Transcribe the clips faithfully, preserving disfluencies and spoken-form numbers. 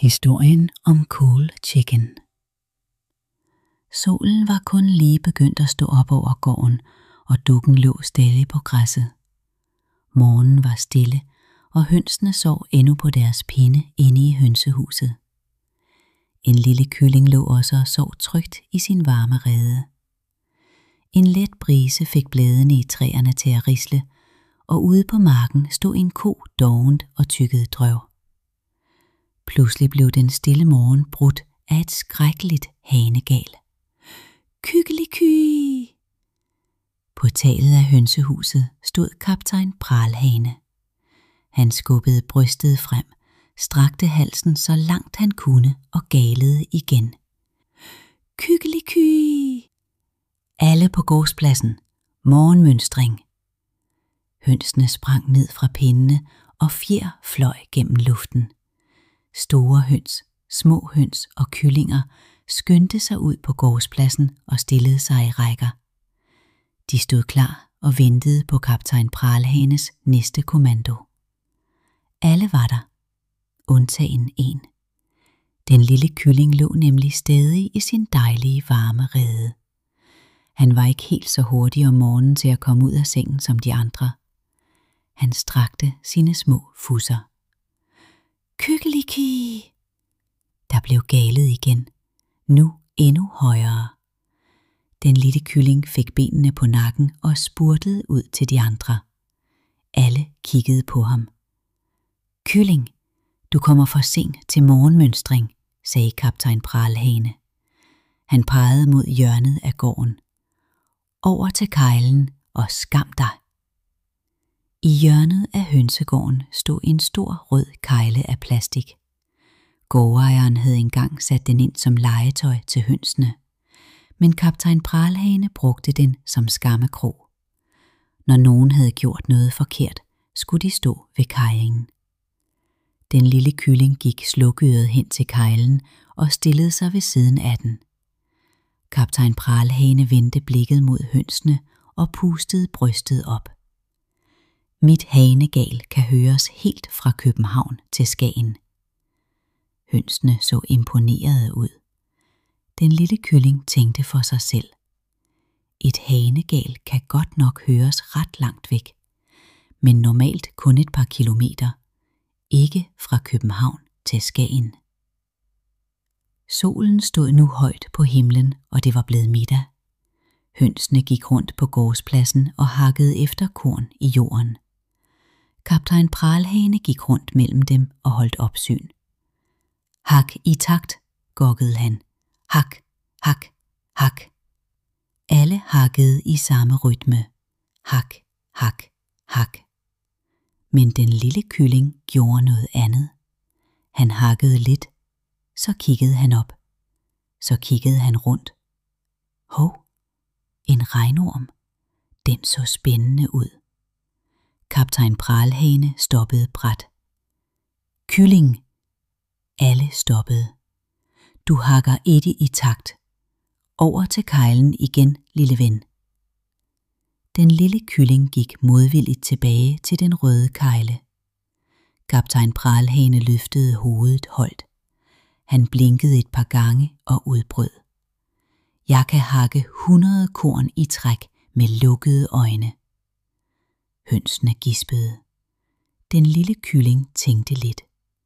Historien om Cool Chicken. Solen var kun lige begyndt at stå op over gården, og dukken lå stille på græsset. Morgenen var stille, og hønsene sov endnu på deres pinde inde i hønsehuset. En lille kylling lå også og sov trygt i sin varme rede. En let brise fik bladene i træerne til at risle, og ude på marken stod en ko dovent og tyggede drøv. Pludselig blev den stille morgen brudt af et skrækkeligt hanegal. Kykkeliky! På taget af hønsehuset stod kaptajn Pralhane. Han skubbede brystet frem, strakte halsen så langt han kunne og galede igen. Kykkeliky! Alle på gårdspladsen. Morgenmønstring. Hønsene sprang ned fra pindene, og fjer fløj gennem luften. Store høns, små høns og kyllinger skyndte sig ud på gårdspladsen og stillede sig i rækker. De stod klar og ventede på kaptajn Pralhanes næste kommando. Alle var der, undtagen en. Den lille kylling lå nemlig stadig i sin dejlige varme rede. Han var ikke helt så hurtig om morgenen til at komme ud af sengen som de andre. Han strakte sine små fusser. Kykkeliki! Der blev galet igen, nu endnu højere. Den lille kylling fik benene på nakken og spurtede ud til de andre. Alle kiggede på ham. Kylling, du kommer for sent til morgenmønstring, sagde kaptajn Pralhane. Han pegede mod hjørnet af gården. Over til kejlen og skam dig. I hjørnet af hønsegården stod en stor rød kejle af plastik. Gårdejeren havde engang sat den ind som legetøj til hønsene, men kaptajn Pralhane brugte den som skammekrog. Når nogen havde gjort noget forkert, skulle de stå ved kejlen. Den lille kylling gik slukøret hen til kejlen og stillede sig ved siden af den. Kaptajn Pralhane vendte blikket mod hønsene og pustede brystet op. Mit hanegal kan høres helt fra København til Skagen. Hønsene så imponerede ud. Den lille kylling tænkte for sig selv. Et hanegal kan godt nok høres ret langt væk, men normalt kun et par kilometer, ikke fra København til Skagen. Solen stod nu højt på himlen, og det var blevet middag. Hønsene gik rundt på gårdspladsen og hakkede efter korn i jorden. Kaptajn Pralhane gik rundt mellem dem og holdt opsyn. Hak i takt, gokkede han. Hak, hak, hak. Alle hakkede i samme rytme. Hak, hak, hak. Men den lille kylling gjorde noget andet. Han hakkede lidt, så kiggede han op. Så kiggede han rundt. Hov, en regnorm. Den så spændende ud. Kaptajn Pralhane stoppede brat. Kylling! Alle stoppede. Du hakker ikke i takt. Over til kejlen igen, lille ven. Den lille kylling gik modvilligt tilbage til den røde kejle. Kaptajn Pralhane løftede hovedet højt. Han blinkede et par gange og udbrød. Jeg kan hakke hundrede korn i træk med lukkede øjne. Hønsene gispede. Den lille kylling tænkte lidt.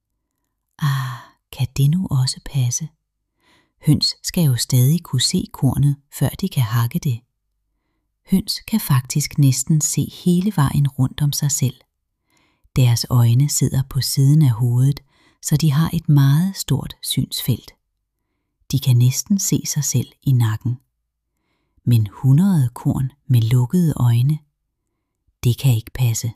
Ah, kan det nu også passe? Høns skal jo stadig kunne se kornet, før de kan hakke det. Høns kan faktisk næsten se hele vejen rundt om sig selv. Deres øjne sidder på siden af hovedet, så de har et meget stort synsfelt. De kan næsten se sig selv i nakken. Men hundrede korn med lukkede øjne, det kan ikke passe.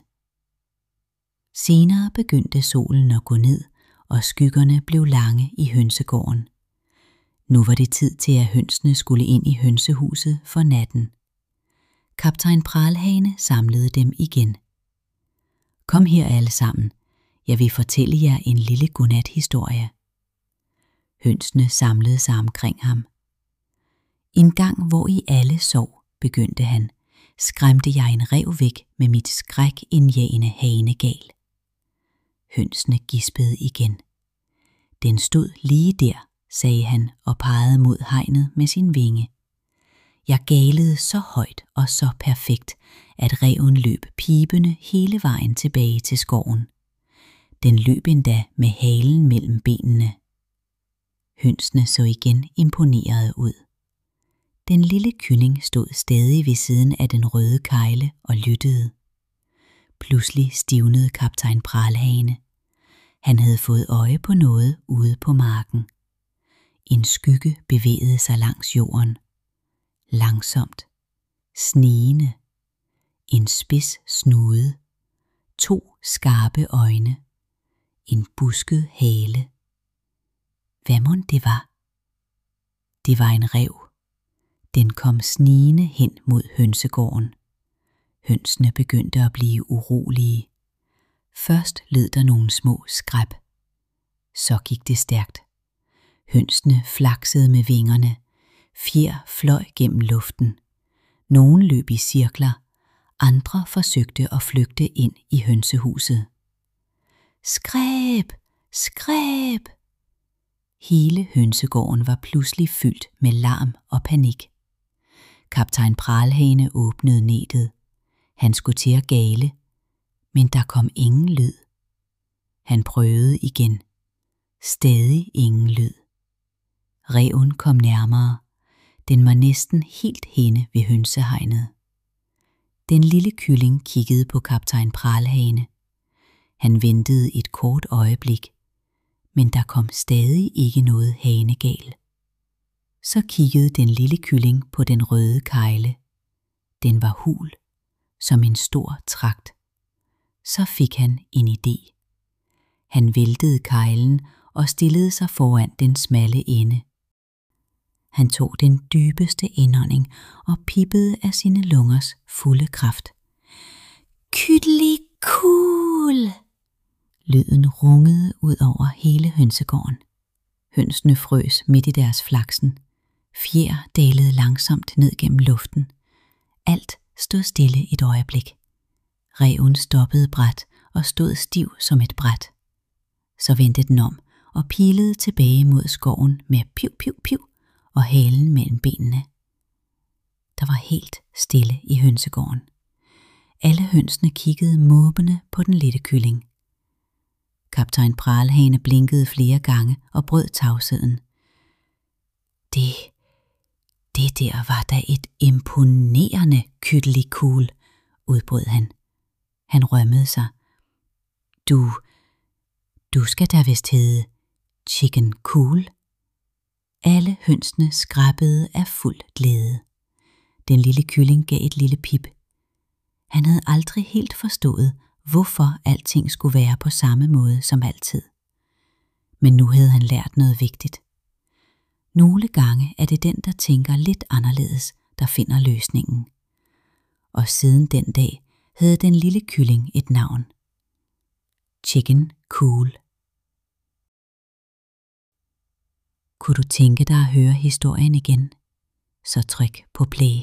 Senere begyndte solen at gå ned, og skyggerne blev lange i hønsegården. Nu var det tid til, at hønsene skulle ind i hønsehuset for natten. Kaptajn Pralhane samlede dem igen. Kom her alle sammen. Jeg vil fortælle jer en lille godnathistorie. Hønsene samlede sig omkring ham. En gang, hvor I alle sov, begyndte han, skræmte jeg en ræv væk med mit skrækindjagende hanegal. Hønsene gispede igen. Den stod lige der, sagde han og pegede mod hegnet med sin vinge. Jeg galede så højt og så perfekt, at ræven løb pibende hele vejen tilbage til skoven. Den løb endda med halen mellem benene. Hønsene så igen imponerede ud. Den lille kylling stod stadig ved siden af den røde kegle og lyttede. Pludselig stivnede kaptajn Pralhane. Han havde fået øje på noget ude på marken. En skygge bevægede sig langs jorden. Langsomt, snigende, en spids snude, to skarpe øjne, en busket hale. Hvad mon det var? Det var en ræv. Den kom snigende hen mod hønsegården. Hønsene begyndte at blive urolige. Først lød der nogle små skræp. Så gik det stærkt. Hønsene flaksede med vingerne. Fjer fløj gennem luften. Nogle løb i cirkler. Andre forsøgte at flygte ind i hønsehuset. Skræb! Skræb! Hele hønsegården var pludselig fyldt med larm og panik. Kaptajn Pralhane åbnede nettet. Han skulle til at gale, men der kom ingen lyd. Han prøvede igen. Stadig ingen lyd. Ræven kom nærmere. Den var næsten helt henne ved hønsehegnet. Den lille kylling kiggede på kaptajn Pralhane. Han ventede et kort øjeblik, men der kom stadig ikke noget hanegal. Så kiggede den lille kylling på den røde kegle. Den var hul, som en stor tragt. Så fik han en idé. Han væltede keglen og stillede sig foran den smalle ende. Han tog den dybeste indånding og pippede af sine lungers fulde kraft. Kyttelikul! Lyden rungede ud over hele hønsegården. Hønsene frøs midt i deres flaksen. Fjer dalede langsomt ned gennem luften. Alt stod stille et øjeblik. Ræven stoppede brat og stod stiv som et bræt. Så vendte den om og pilede tilbage mod skoven med piv, piv, piv og halen mellem benene. Der var helt stille i hønsegården. Alle hønsene kiggede måbende på den lille kylling. Kaptajn Pralhane blinkede flere gange og brød tavsheden. Det, det der var da et imponerende kyttelikul, udbrød han. Han rømmede sig. Du, du skal da vist hedde Chicken Cool. Alle hønsene skrabbede af fuld glæde. Den lille kylling gav et lille pip. Han havde aldrig helt forstået, hvorfor alting skulle være på samme måde som altid. Men nu havde han lært noget vigtigt. Nogle gange er det den, der tænker lidt anderledes, der finder løsningen. Og siden den dag havde den lille kylling et navn. Chicken Cool. Kunne du tænke dig at høre historien igen? Så tryk på play.